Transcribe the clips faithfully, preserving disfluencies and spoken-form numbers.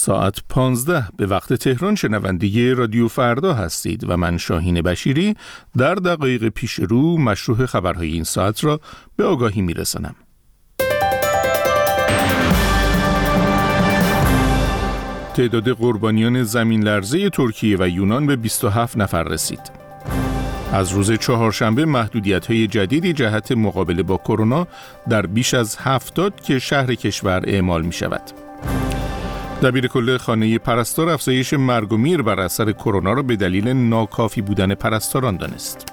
ساعت پانزده به وقت تهران شنونده رادیو فردا هستید و من شاهین بشیری در دقایق پیش رو مشروع خبرهای این ساعت را به آگاهی میرسانم. تعداد قربانیان زمین لرزه ترکیه و یونان به بیست و هفت نفر رسید. از روز چهارشنبه محدودیت‌های جدیدی جهت مقابله با کرونا در بیش از هفتاد که شهر کشور اعمال می‌شود. دبیرکل خانه پرستار افزایش مرگ و میر بر اثر کرونا را به دلیل ناکافی بودن پرستاران دانست.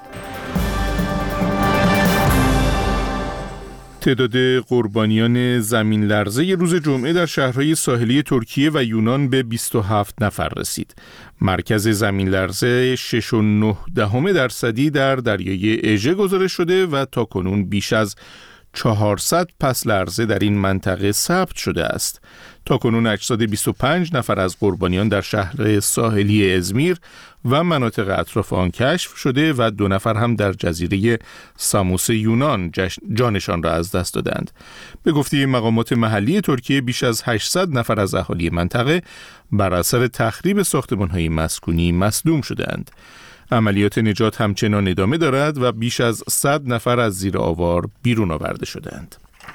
تعداد قربانیان زمین لرزه روز جمعه در شهرهای ساحلی ترکیه و یونان به بیست و هفت نفر رسید. مرکز زمین لرزه شش و نه دهم درصدی در دریای اژه گزارش شده و تاکنون بیش از چهارصد پس لرزه در این منطقه ثبت شده است. تاکنون اجساد بیست و پنج نفر از قربانیان در شهر ساحلی ازمیر و مناطق اطراف آن کشف شده و دو نفر هم در جزیره ساموس یونان جانشان را از دست دادند. به گفته مقامات محلی ترکیه بیش از هشتصد نفر از اهالی منطقه بر اثر تخریب ساختمان‌های مسکونی مصدوم شده‌اند. عملیات نجات همچنان ادامه دارد و بیش از صد نفر از زیر آوار بیرون آورده شدند.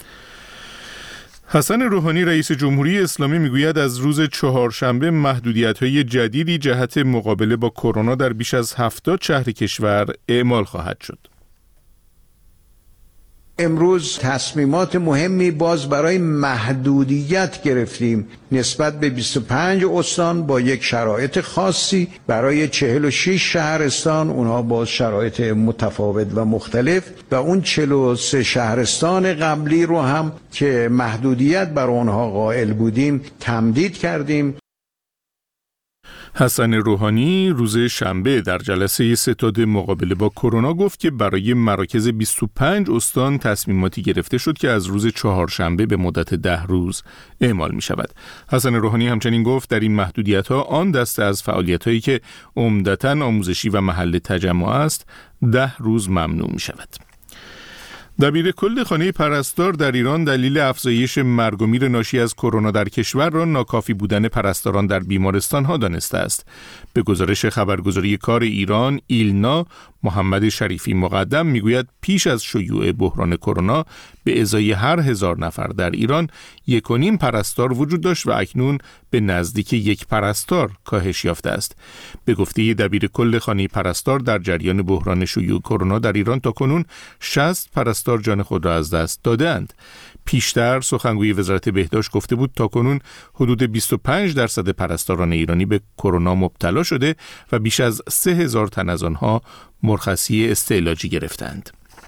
حسن روحانی رئیس جمهوری اسلامی میگوید از روز چهارشنبه محدودیت‌های جدیدی جهت مقابله با کرونا در بیش از هفتاد شهر کشور اعمال خواهد شد. امروز تصمیمات مهمی باز برای محدودیت گرفتیم نسبت به بیست و پنج استان با یک شرایط خاصی، برای چهل و شش شهرستان اونها با شرایط متفاوت و مختلف و اون چهل و سه شهرستان قبلی رو هم که محدودیت بر اونها قائل بودیم تمدید کردیم. حسن روحانی روز شنبه در جلسه ستاد مقابله با کرونا گفت که برای مراکز بیست و پنج استان تصمیماتی گرفته شد که از روز چهارشنبه به مدت ده روز اعمال می شود. حسن روحانی همچنین گفت در این محدودیت‌ها آن دسته از فعالیت‌هایی که عمدتاً آموزشی و محل تجمع است ده روز ممنوع می شود. دبیرکل خانه پرستار در ایران دلیل افزایش مرگ و میر ناشی از کرونا در کشور را ناکافی بودن پرستاران در بیمارستان‌ها دانسته است. به گزارش خبرگزاری کار ایران ایلنا، محمد شریفی مقدم میگوید پیش از شیوع بحران کرونا به ازای هر هزار نفر در ایران یک و نیم پرستار وجود داشت و اکنون به نزدیک یک پرستار کاهش یافته است. به گفته دبیرکل خانه پرستار در جریان بحران شیوع کرونا در ایران تاکنون شصت پرستار جان خود را از دست دادند. پیشتر سخنگوی وزارت بهداشت گفته بود تاکنون حدود بیست و پنج درصد پرستاران ایرانی به کرونا مبتلا شده و بیش از سه هزار تن از آنها مرخصی استعلاجی گرفتند.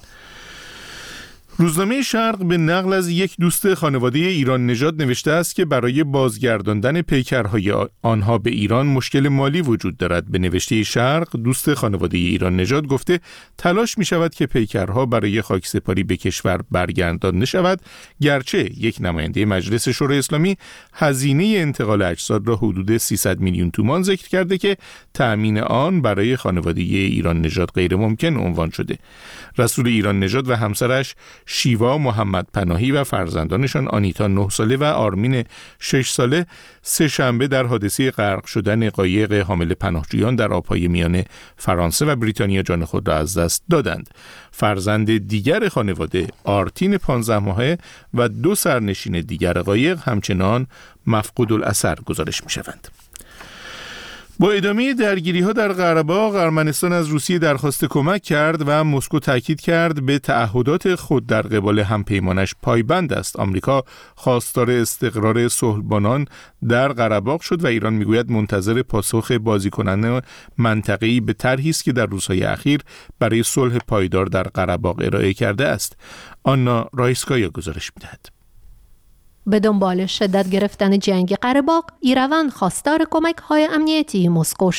روزنامه شرق به نقل از یک دوست خانواده ایران نژاد نوشته است که برای بازگرداندن پیکرهای آنها به ایران مشکل مالی وجود دارد. به نوشته شرق دوست خانواده ایران نژاد گفته تلاش می شود که پیکرها برای خاکسپاری به کشور برگردانده شود، گرچه یک نماینده مجلس شورای اسلامی هزینه انتقال اجساد را حدود سیصد میلیون تومان ذکر کرده که تأمین آن برای خانواده ایران نژاد غیر ممکن عنوان شده. رسول ایران نژاد و همسرش شیوا محمد پناهی و فرزندانشان آنیتا نه ساله و آرمین شش ساله سه شنبه در حادثه غرق شدن قایق حامل پناهجویان در آبهای میان فرانسه و بریتانیا جان خود را از دست دادند. فرزند دیگر خانواده آرتین پانزده ماهه و دو سرنشین دیگر قایق همچنان مفقود الاثر گزارش می شوند. با ادامه درگیری‌ها در قره‌باغ، ارمنستان از روسیه درخواست کمک کرد و مسکو تاکید کرد به تعهدات خود در قبال همپیمانش پایبند است. آمریکا خواستار استقرار صلح‌بانان در قره‌باغ شد و ایران میگوید منتظر پاسخ بازیکنان منطقه‌ای به طرحی است که در روزهای اخیر برای صلح پایدار در قره‌باغ ارائه کرده است. آنا رایسکایا گزارش می‌دهد. به دنبال شدت گرفتن جنگ قره‌باغ، ایروان خواستار کمک‌های امنیتی مسکو شد.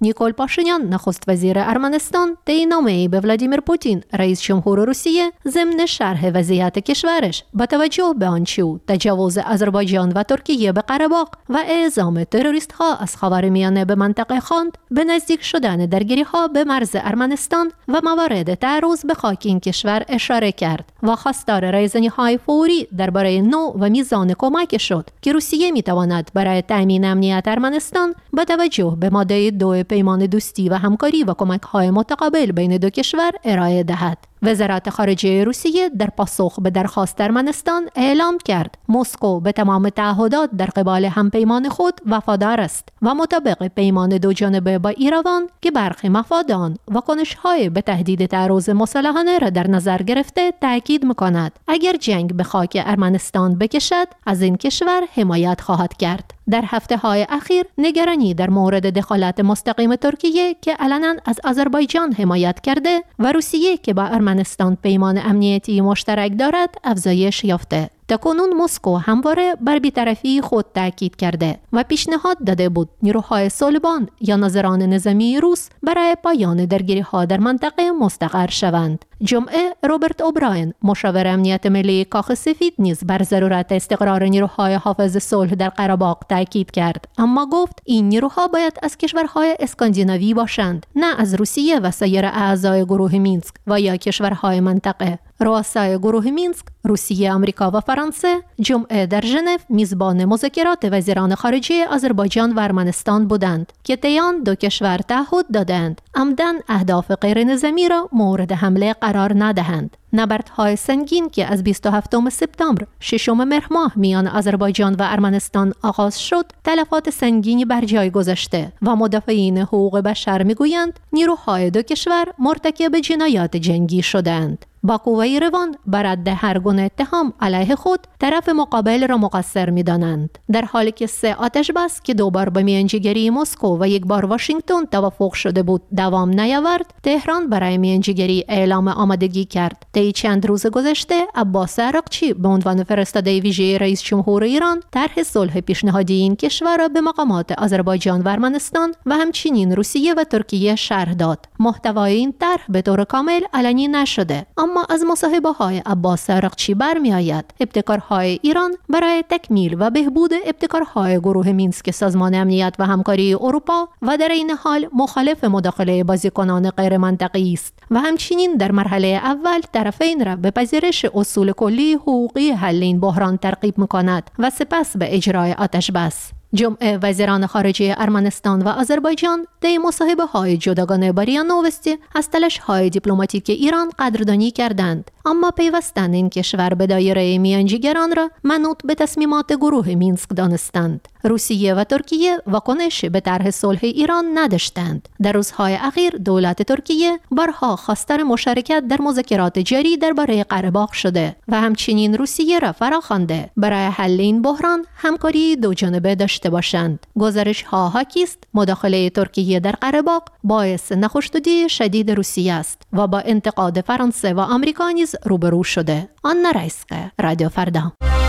نیکول پاشینیان نخست وزیر ارمنستان طی نامه‌ای به ولادیمیر پوتین رئیس جمهور روسیه ضمن شرح وضعیت کشورش با توجه به آنچه او تجاوز آذربایجان و ترکیه به قره باغ و اعزام تروریست‌ها از خاورمیانه به منطقه خواند، به نزدیک شدن درگیری‌ها به مرز ارمنستان و موارد تعرض به خاک این کشور اشاره کرد و خواستار رایزنی‌های فوری درباره نوع و میزان کمک شد که روسیه می‌تواند برای تأمین امنیت ارمنستان با توجه به ماده دو پیمان دوستی و همکاری و کمک‌های متقابل بین دو کشور ارائه دهد. وزارت خارجه روسیه در پاسخ به درخواست ارمنستان اعلام کرد مسکو به تمام تعهدات در قبال همپیمان خود وفادار است و مطابق پیمان دو جانبه با ایروان که برخی مفاد آن واکنش‌های به تهدید تعرض مسلحانه را در نظر گرفته تاکید می‌کند اگر جنگ به خاک ارمنستان بکشد از این کشور حمایت خواهد کرد. در هفته‌های اخیر نگرانی در مورد دخالت مستقیم ترکیه که علنا از آذربایجان حمایت کرده و روسیه که با ارمنستان پیمان امنیتی مشترک دارد افزایش یافته. تاکنون مسکو همواره بر بی‌طرفی خود تاکید کرده و پیشنهاد داده بود نیروهای صلبان یا ناظران نظامی روس برای پایان درگیری‌ها در منطقه مستقر شوند. جمعه روبرت اوبراین مشاور امنیت ملی کاخ سفید نیز بر ضرورت استقرار نیروهای حافظ صلح در قره باغ تاکید کرد، اما گفت این نیروها باید از کشورهای اسکاندیناوی باشند، نه از روسیه و سایر اعضای گروه مینسک و یا کشورهای منطقه. رؤسای گروه مینسک، روسیه، آمریکا و فرانسه جمعه در ژنو میزبان مذاکرات وزیران خارجه آذربایجان و ارمنستان بودند که طی آن دو کشور تعهد دادند عمداً اهداف غیر نظامی را مورد حمله قرار ندهند. نبردهای سنگین که از بیست و هفتم سپتامبر ششم مهر ماه میان آذربایجان و ارمنستان آغاز شد تلفات سنگینی بر جای گذاشته و مدافعین حقوق بشر میگویند نیروهای دو کشور مرتکب جنایات جنگی شدند. باکو و ایروان بر رد هر گونه اتهام علیه خود طرف مقابل را مقصر می‌دانند، در حالی که سه آتش بس که دو بار به میانجیگری مسکو و یک بار واشنگتن توافق شده بود دوام نیاورد. تهران برای میانجیگری اعلام آمادگی کرد. طی چند روز گذشته عباس عراقچی به عنوان فرستاده ویژه رئیس جمهور ایران طرح صلح پیشنهادی این کشور را به مقامات آذربایجان و ارمنستان و همچنین روسیه و ترکیه شرح داد. محتوای این طرح به طور کامل علنی نشده، اما از مصاحبه‌های عباس عراقچی برمی‌آید ابتکارهای ایران برای تکمیل و بهبود ابتکارهای گروه مینسک سازمان امنیت و همکاری اروپا و در این حال مخالف مداخله بازیکنان غیر منطقی است و همچنین در مرحله اول طرفین را به پذیرش اصول کلی حقوقی حل این بحران ترغیب می‌کند و سپس به اجرای آتش بس. جمعه وزیران خارجه ارمنستان و آذربایجان طی مصاحبه‌های جداگانه با ریا نووستی از تلاش‌های دیپلماتیک ایران قدردانی کردند، اما پیوستن این کشور به دایره میانجیگران را منوط به تصمیمات گروه مینسک دانستند. روسیه و ترکیه واکنش به طرح صلح ایران نداشتند. در روزهای اخیر دولت ترکیه بارها خواستار مشارکت در مذاکرات جاری درباره قره باغ شده و همچنین روسیه را فراخوانده برای حل این بحران همکاری دو جانبه داشته باشند. گزارش‌ها حاکی است مداخله ترکیه در قره باغ باعث نخستگی شدید روسیه است و با انتقاد فرانسه و آمریکا نیز روبرو شده. آن رئیسقه رادیو فردا.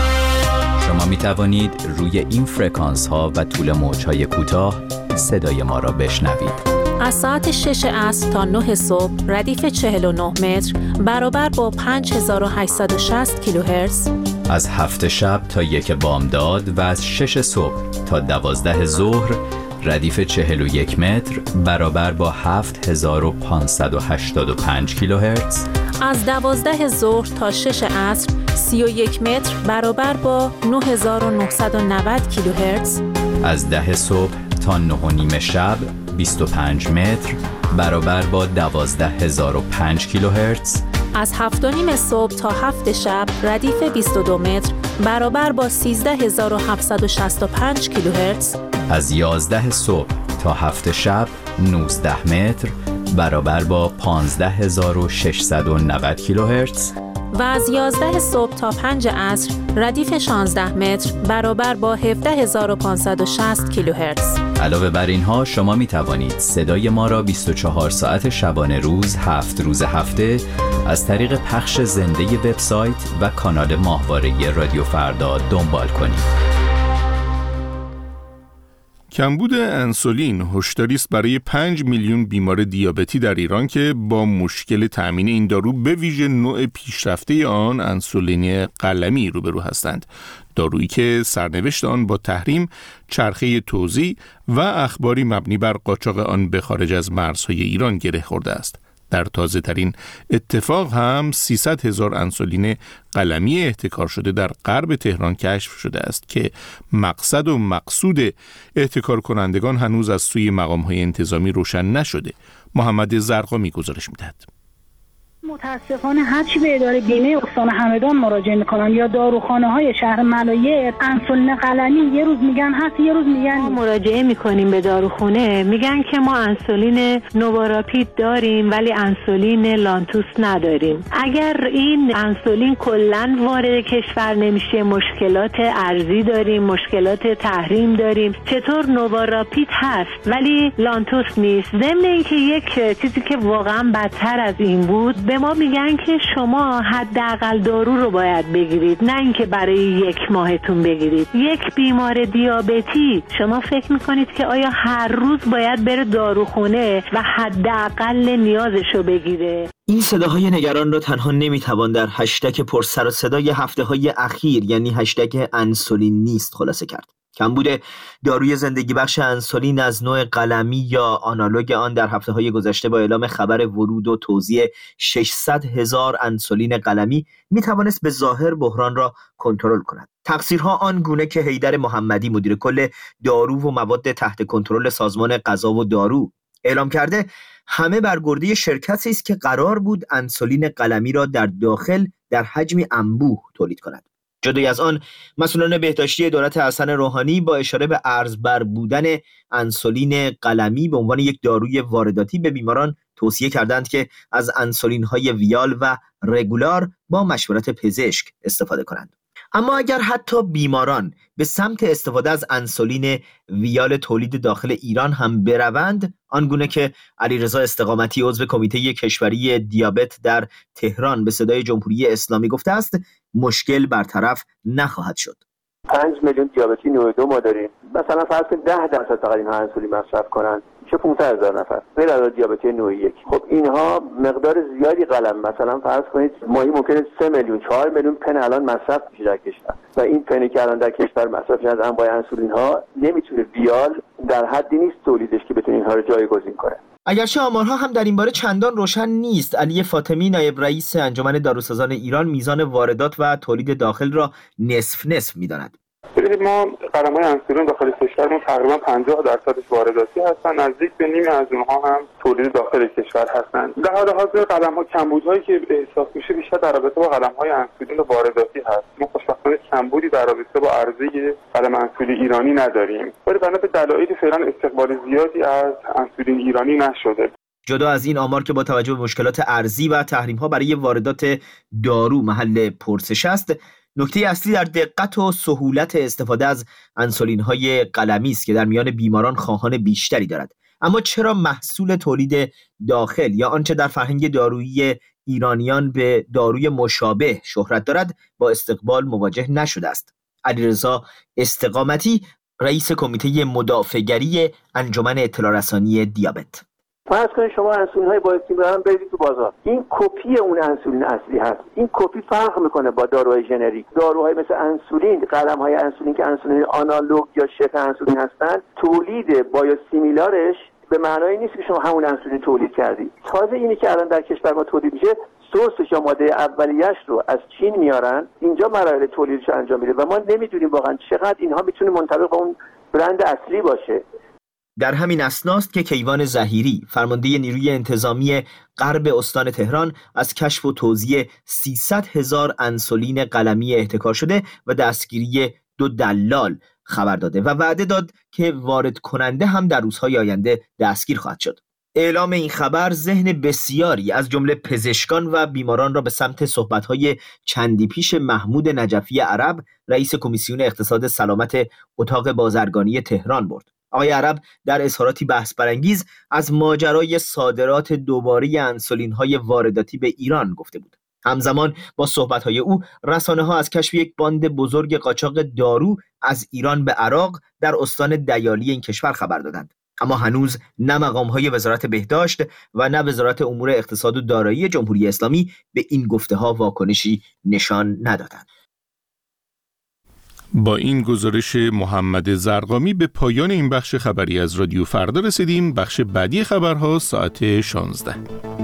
شما می توانید روی این فرکانس ها و طول موج های کوتاه صدای ما را بشنوید. از ساعت شش عصر تا نه صبح ردیف چهل و نه متر برابر با پنج هزار و هشتصد و شصت کیلوهرتز. از هفت شب تا یک بامداد و از شش صبح تا دوازده ظهر ردیف چهل و یک متر برابر با هفت هزار و پانصد و هشتاد و پنج کیلوهرتز. از دوازده ظهر تا شش عصر سی و یک متر برابر با نه هزار و نهصد و نود کیلوهرتز. از ده صبح تا نه و نیم شب بیست و پنج متر برابر با دوازده هزار و پنج کیلوهرتز. از هفت و نیم صبح تا هفت شب ردیف بیست و دو متر برابر با سیزده هزار و هفتصد و شصت و پنج کیلوهرتز. از یازده صبح تا هفت شب نوزده متر برابر با پانزده هزار و ششصد و نود کیلوهرتز. و از یازده صبح تا پنج عصر ردیف شانزده متر برابر با هفده هزار و پانصد و شصت کیلوهرتز. علاوه بر اینها شما می توانید صدای ما را بیست و چهار ساعت شبانه روز هفت روز هفته از طریق پخش زنده وبسایت و کانال ماهواره رادیو فردا دنبال کنید. کمبود انسولین هشداری است برای پنج میلیون بیمار دیابتی در ایران که با مشکل تامین این دارو به ویژه نوع پیشرفته آن انسولین قلمی روبرو هستند. دارویی که سرنوشت آن با تحریم، چرخه توزیع و اخباری مبنی بر قاچاق آن به خارج از مرزهای ایران گره خورده است. در تازه ترین اتفاق هم سیصد هزار انسولین قلمی احتکار شده در غرب تهران کشف شده است که مقصد و مقصود احتکار کنندگان هنوز از سوی مقام‌های انتظامی روشن نشده. محمد زرقامی گزارش می‌دهد. متاسفانه هرچی به اداره بیمه استان همدان مراجعه میکنن یا داروخانه های شهر ملایه، انسولین قلمی یه روز میگن هست یه روز میگن. ما مراجعه میکنیم به داروخانه، میگن که ما انسولین نوواراپید داریم ولی انسولین لانتوس نداریم. اگر این انسولین کلا وارد کشور نمیشه، مشکلات ارزی داریم، مشکلات تحریم داریم. چطور نوواراپید هست ولی لانتوس نیست؟ ضمن اینکه یک چیزی که واقعا بدتر از این بود، به ما میگن که شما حداقل دارو رو باید بگیرید، نه اینکه برای یک ماهتون بگیرید. یک بیمار دیابتی شما فکر میکنید که آیا هر روز باید بره داروخونه و حداقل نیازش رو بگیره؟ این صداهای نگران را تنها نمیتوان در هشتگ پر سر و صدای هفته های اخیر یعنی هشتگ انسولین نیست خلاصه کرد. کمبود داروی زندگی بخش انسولین از نوع قلمی یا آنالوگ آن در هفته‌های گذشته با اعلام خبر ورود و توزیع ششصد هزار انسولین قلمی می توانست به ظاهر بحران را کنترل کند. تقصیرها آن گونه که حیدر محمدی مدیر کل دارو و مواد تحت کنترل سازمان غذا و دارو اعلام کرده همه برگرده شرکتی است که قرار بود انسولین قلمی را در داخل در حجمی انبوه تولید کند. جدای از آن، مسئولان بهداشتی دولت حسن روحانی با اشاره به ارزبر بودن انسولین قلمی به عنوان یک داروی وارداتی به بیماران توصیه کردند که از انسولین‌های ویال و رگولار با مشورت پزشک استفاده کنند. اما اگر حتی بیماران به سمت استفاده از انسولین ویال تولید داخل ایران هم بروند، آنگونه که علیرضا استقامتی عضو کمیته کشوری دیابت در تهران به صدای جمهوری اسلامی گفته است، مشکل برطرف نخواهد شد. پنج میلیون دیابتی نوع دو ما داریم. مثلا فرض کنید ده درصد فقط اینها انسولین مصرف کنن، چه پانصد هزار نفر غیر از دیابتی نوع یک. خب اینها مقدار زیادی قلم، مثلا فرض کنید ماهی ممکنه سه میلیون چهار میلیون پن الان مصرف میشه در کشور و این پنی که الان در کشور مصرف میشه از انواع انسولین ها نمیتونه بیال در حدی نیست تولیدش که بتونه اینها رو جایگزین کنه. اگرچه آمارها هم در این باره چندان روشن نیست. علی فاطمی نایب رئیس انجمن داروسازان ایران میزان واردات و تولید داخل را نصف نصف می‌داند. ببینید ما قلم‌های انسولین داخل کشورمون تقریبا پنجاه درصدش وارداتی هستن، نزدیک به نیمی از اونها هم تولید داخل کشور هستن. در حال حاضر قلم‌ها کمبودهایی که احساس میشه بیشتر در رابطه با قلم‌های انسولین وارداتی هست. ما خوشبختانه کمبودی در رابطه با عرضه قلم انسولین ایرانی نداریم. ولی بنا به دلایلی فعلا استقبال زیادی از انسولین ایرانی نشده. جدا از این آمار که با توجه به مشکلات ارزی و تحریم‌ها برای واردات دارو محل پرسش است، نکته اصلی در دقت و سهولت استفاده از انسولین‌های قلمی است که در میان بیماران خواهان بیشتری دارد. اما چرا محصول تولید داخل یا آنچه در فرهنگ دارویی ایرانیان به داروی مشابه شهرت دارد با استقبال مواجه نشده است؟ علیرضا استقامتی رئیس کمیته مدافعگری انجمن اطلاع رسانی دیابت: فرض کنید شما انسولین های بایوستیم برام برید تو بازار، این کپی اون انسولین اصلی هست. این کپی فرق میکنه با داروهای ژنریک. داروهای مثل انسولین، قلم های انسولین که انسولین آنالوگ یا شبه انسولین هستن، تولید بایوسیمیلارش به معنای نیست که شما همون انسولین تولید کردید. تازه اینی که الان در کشور ما تولید میشه، سورسش یا ماده اولیه‌اش رو از چین میارن، اینجا مراحل تولیدش انجام میده و ما نمیدونیم واقعا چقدر اینها میتونه منطبق با اون برند اصلی باشه. در همین اسناست که کیوان ظهیری فرمانده نیروی انتظامی غرب استان تهران از کشف و توزیع سیصد هزار انسولین قلمی احتکار شده و دستگیری دو دلال خبر داده و وعده داد که وارد کننده هم در روزهای آینده دستگیر خواهد شد. اعلام این خبر ذهن بسیاری از جمله پزشکان و بیماران را به سمت صحبت‌های چندی پیش محمود نجفی عرب، رئیس کمیسیون اقتصاد سلامت اتاق بازرگانی تهران برد. آقای عرب در اظهاراتی بحث برانگیز از ماجرای صادرات دوباره انسولین‌های وارداتی به ایران گفته بود. همزمان با صحبت‌های او رسانه‌ها از کشف یک باند بزرگ قاچاق دارو از ایران به عراق در استان دیالی این کشور خبر دادند. اما هنوز نه مقام‌های وزارت بهداشت و نه وزارت امور اقتصاد و دارایی جمهوری اسلامی به این گفته‌ها واکنشی نشان ندادند. با این گزارش محمد زرقامی به پایان این بخش خبری از رادیو فردا رسیدیم. بخش بعدی خبرها ساعت شانزده.